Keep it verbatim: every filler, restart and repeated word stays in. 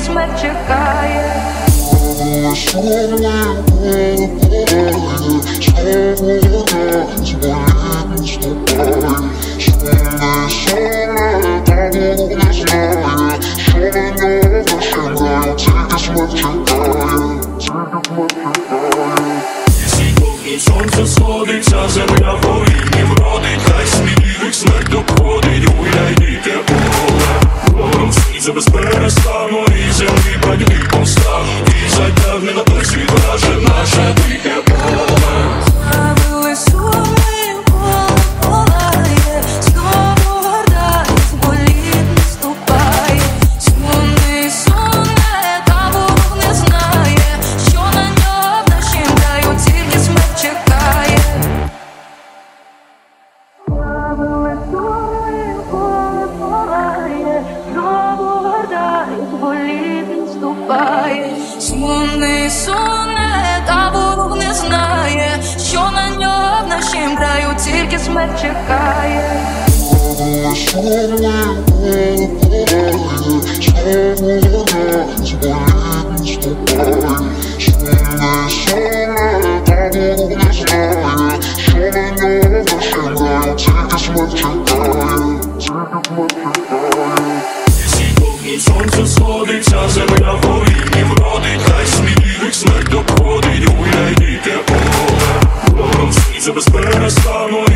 смерть чекає. Сонце сходиться, земля воїнів родить, хай сміх смерть доходить, гуляй дике поле. Вором світ за безперестану, і землі батьки повстануть, і затягне на той світ враже наше дике поле. Забили суми, поле палає, знову горда із боліт наступає. Сумний суне, та Бог не знає, що на нього в нашім краю тільки смерть чекає. Забили суми, поле палає, знову горда із боліт наступає. Сумний суне, та Бог не знає, що на нього в нашім краю тільки смерть чекає. Сонце сходиться, земля воїнів родить, хай сміх смерть доходить, гуляй дике поле. Вором світ за безперестану,